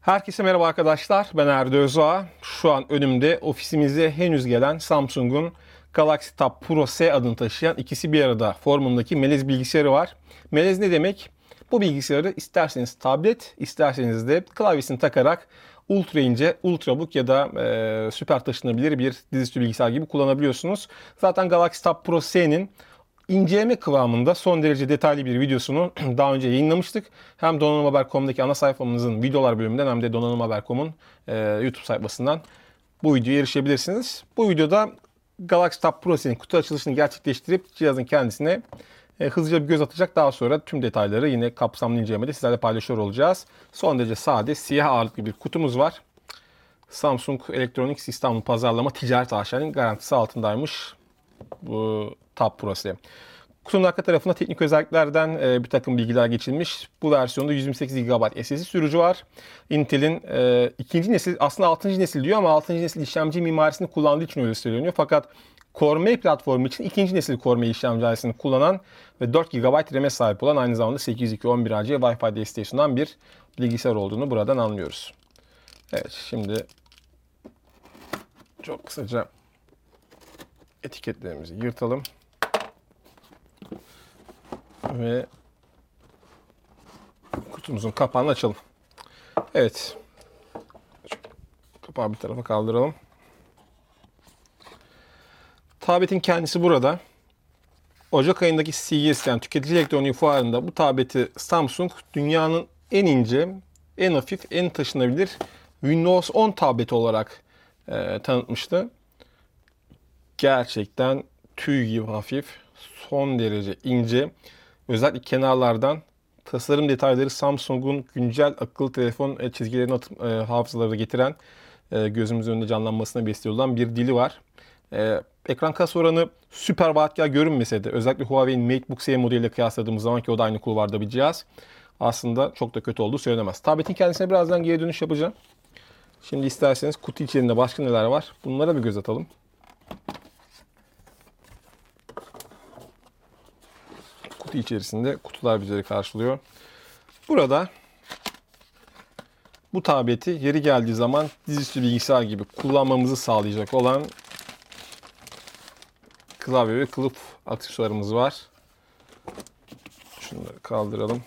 Herkese merhaba arkadaşlar. Ben Erdi Özağ. Şu an önümde ofisimize henüz gelen Samsung'un Galaxy Tab Pro S adını taşıyan ikisi bir arada formundaki melez bilgisayarı var. Melez ne demek? Bu bilgisayarı isterseniz tablet, isterseniz de klavyesini takarak ultra ince, ultrabook ya da süper taşınabilir bir dizüstü bilgisayar gibi kullanabiliyorsunuz. Zaten Galaxy Tab Pro S'nin inceleme kıvamında son derece detaylı bir videosunu daha önce yayınlamıştık. Hem donanımhaber.com'daki ana sayfamızın videolar bölümünden hem de donanımhaber.com'un YouTube sayfasından bu videoya erişebilirsiniz. Bu videoda Galaxy Tab Pro'nun kutu açılışını gerçekleştirip cihazın kendisine hızlıca bir göz atacak. Daha sonra tüm detayları yine kapsamlı incelemede sizlerle paylaşıyor olacağız. Son derece sade, siyah ağırlıklı bir kutumuz var. Samsung Electronics İstanbul Pazarlama Ticaret AŞ'nin garantisi altındaymış bu Tab Pro'si. Kutunun arka tarafında teknik özelliklerden bir takım bilgiler geçilmiş. Bu versiyonda 128 GB SSD sürücü var. Intel'in ikinci nesil, aslında 6. nesil diyor ama 6. nesil işlemci mimarisini kullandığı için öyle söyleniyor. Fakat Core M platformu için ikinci nesil Core M işlemci ailesini kullanan ve 4 GB RAM'e sahip olan, aynı zamanda 802.11ac Wi-Fi desteği sunan bir bilgisayar olduğunu buradan anlıyoruz. Evet, şimdi çok kısaca etiketlerimizi yırtalım. Ve kutumuzun kapağını açalım. Evet. Kapağı bir tarafa kaldıralım. Tabletin kendisi burada. Ocak ayındaki CES, yani Tüketici Elektronik Fuarı'nda bu tableti Samsung dünyanın en ince, en hafif, en taşınabilir Windows 10 tableti olarak tanıtmıştı. Gerçekten tüy gibi hafif, son derece ince. Özellikle kenarlardan tasarım detayları Samsung'un güncel akıllı telefon çizgilerini hafızaları getiren, gözümüzün önünde canlanmasına vesile olan bir dili var. Ekran kasa oranı süper vaatkar görünmese de, özellikle Huawei'nin MateBook SE modeliyle kıyasladığımız zaman, ki o da aynı kulvarda bir cihaz, aslında çok da kötü olduğu söylenemez. Tabletin kendisine birazdan geri dönüş yapacağım. Şimdi isterseniz kutu içerisinde başka neler var, bunlara bir göz atalım. Kutu içerisinde kutular bizleri karşılıyor. Burada bu tableti yeri geldiği zaman dizüstü bilgisayar gibi kullanmamızı sağlayacak olan klavye ve kılıf aksesuarımız var. Şunları kaldıralım.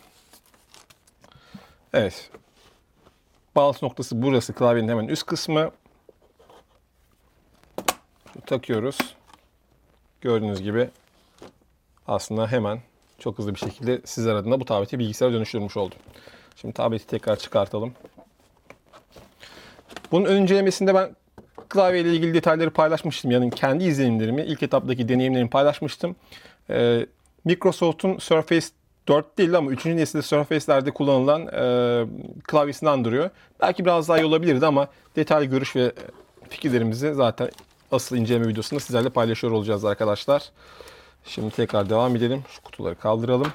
Evet. Bağlantı noktası burası, klavyenin hemen üst kısmı. Takıyoruz. Gördüğünüz gibi aslında hemen çok hızlı bir şekilde sizler adına bu tableti bilgisayara dönüştürmüş oldum. Şimdi tableti tekrar çıkartalım. Bunun ön incelemesinde ben klavye ile ilgili detayları paylaşmıştım. Yani kendi izlenimlerimi, ilk etaptaki deneyimlerimi paylaşmıştım. Microsoft'un Surface 4 değil ama 3. nesil Surface'lerde kullanılan klavyesini andırıyor. Belki biraz daha iyi olabilirdi ama detaylı görüş ve fikirlerimizi zaten asıl inceleme videosunda sizlerle paylaşıyor olacağız arkadaşlar. Şimdi tekrar devam edelim. Şu kutuları kaldıralım.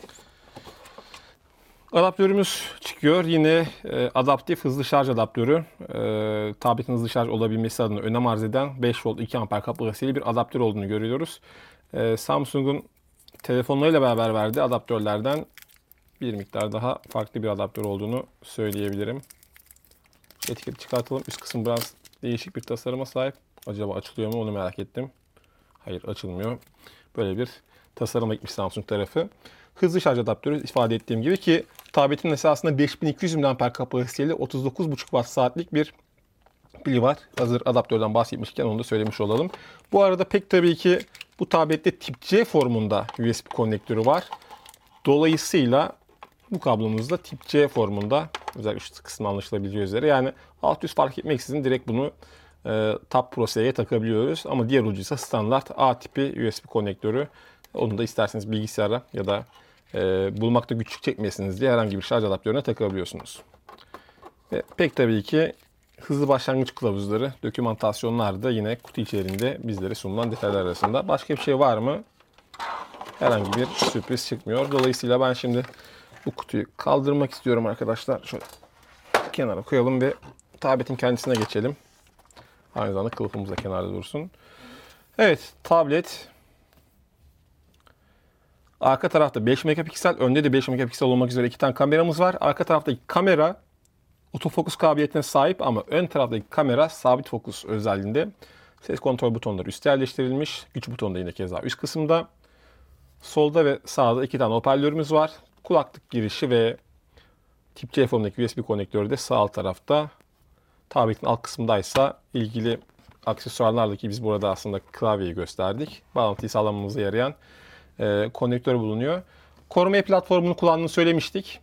Adaptörümüz çıkıyor. Yine adaptif hızlı şarj adaptörü. Tabletin hızlı şarj olabilmesi adına önem arz eden 5 volt 2 amper kapasiteli bir adaptör olduğunu görüyoruz. Samsung'un telefonlarıyla beraber verdiği adaptörlerden bir miktar daha farklı bir adaptör olduğunu söyleyebilirim. Etiketi çıkartalım. Üst kısım biraz değişik bir tasarıma sahip. Acaba açılıyor mu, onu merak ettim. Hayır, açılmıyor. Böyle bir tasarıma gitmiş Samsung tarafı. Hızlı şarj adaptörü, ifade ettiğim gibi, ki tabletin esasında 5200 mAh kapasiteli 39,5 Watt saatlik bir pili var. Hazır adaptörden bahsetmişken onu da söylemiş olalım. Bu arada pek tabii ki bu tablette tip C formunda USB konnektörü var. Dolayısıyla bu kablomuz da tip C formunda, özellikle şu kısmı anlaşılabileceği üzere. Yani alt üst fark etmeksizin direkt bunu Tab Pro S'ye takabiliyoruz. Ama diğer ucu ise standart A tipi USB konnektörü. Onu da isterseniz bilgisayara ya da bulmakta güçlük çekmeyesiniz diye herhangi bir şarj adaptörüne takabiliyorsunuz. Ve pek tabii ki hızlı başlangıç kılavuzları, dokümantasyonlar da yine kutu içerisinde bizlere sunulan detaylar arasında. Başka bir şey var mı? Herhangi bir sürpriz çıkmıyor. Dolayısıyla ben şimdi bu kutuyu kaldırmak istiyorum arkadaşlar. Şöyle kenara koyalım ve tabletin kendisine geçelim. Aynı zamanda kılıfımız da kenarda dursun. Evet, tablet arka tarafta 5 megapiksel, önde de 5 megapiksel olmak üzere iki tane kameramız var. Arka taraftaki kamera Otofokus kabiliyetine sahip ama ön taraftaki kamera sabit fokus özelliğinde. Ses kontrol butonları üstte yerleştirilmiş. Güç butonu da yine keza üst kısımda. Solda ve sağda 2 tane hoparlörümüz var. Kulaklık girişi ve tip C formundaki USB konektörü de sağ alt tarafta. Tabletin alt kısmındaysa ilgili aksesuarlardaki biz burada aslında klavyeyi gösterdik. Bağlantıyı sağlamamıza yarayan konektör bulunuyor. Corsair platformunu kullandığını söylemiştik.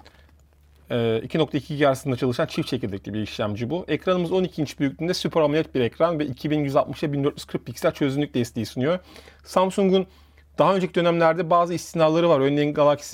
2.2 GHz hızında çalışan çift çekirdekli bir işlemci bu. Ekranımız 12 inç büyüklüğünde Super AMOLED bir ekran ve 2160'a 1440 piksel çözünürlük desteği sunuyor. Samsung'un daha önceki dönemlerde bazı istisnaları var. Örneğin Galaxy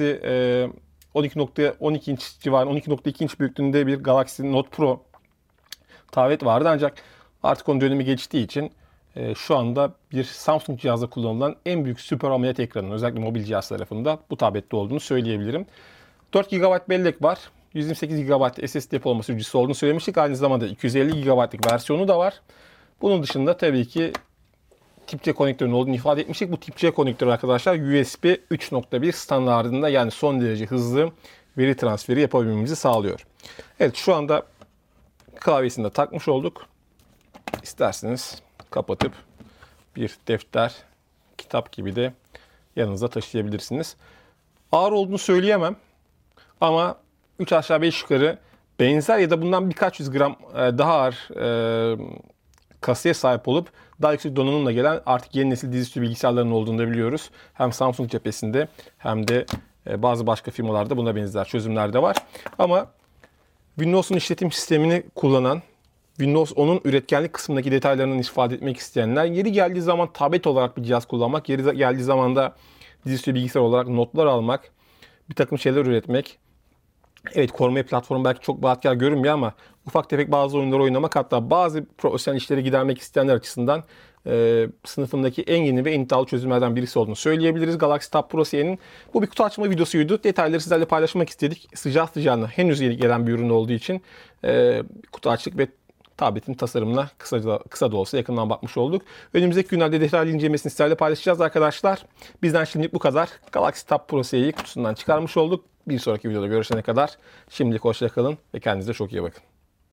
12 inç civarı 12.2 inç büyüklüğünde bir Galaxy Note Pro tablet vardı ancak artık onun dönemi geçtiği için şu anda bir Samsung cihazda kullanılan en büyük Super AMOLED ekranın özellikle mobil cihaz tarafında bu tablette olduğunu söyleyebilirim. 4 GB bellek var. 128 GB SSD depolama sürücüsü olduğunu söylemiştik. Aynı zamanda 250 GB'lık versiyonu da var. Bunun dışında tabii ki tip C konektörünün olduğunu ifade etmiştik. Bu tip C konektörü arkadaşlar USB 3.1 standartında yani son derece hızlı veri transferi yapabilmemizi sağlıyor. Evet şu anda klavyesini de takmış olduk. İsterseniz kapatıp bir defter, kitap gibi de yanınıza taşıyabilirsiniz. Ağır olduğunu söyleyemem ama 3 aşağı 5 yukarı benzer ya da bundan birkaç yüz gram daha ağır kasaya sahip olup daha yüksek donanımla gelen artık yeni nesil dizüstü bilgisayarların olduğunu da biliyoruz. Hem Samsung cephesinde hem de bazı başka firmalarda buna benzer çözümler de var. Ama Windows'un işletim sistemini kullanan, Windows 10'un üretkenlik kısmındaki detaylarını ifade etmek isteyenler, yeri geldiği zaman tablet olarak bir cihaz kullanmak, yeri geldiği zaman da dizüstü bilgisayar olarak notlar almak, bir takım şeyler üretmek. Evet, Corsair platformu belki çok vaatkar görünmüyor ama ufak tefek bazı oyunları oynamak hatta bazı profesyonel işleri gidermek isteyenler açısından sınıfındaki en yeni ve en iddialı çözümlerden birisi olduğunu söyleyebiliriz. Galaxy Tab Pro serinin bu bir kutu açma videosuydu. Detayları sizlerle paylaşmak istedik. Sıcağı sıcağına henüz yeni gelen bir ürün olduğu için kutu açtık ve tabletin tasarımına kısa da olsa yakından bakmış olduk. Önümüzdeki günlerde detaylı incelemesini sizlerle paylaşacağız arkadaşlar. Bizden şimdilik bu kadar. Galaxy Tab Pro seriyi kutusundan çıkarmış olduk. Bir sonraki videoda görüşene kadar şimdilik hoşça kalın ve kendinize çok iyi bakın.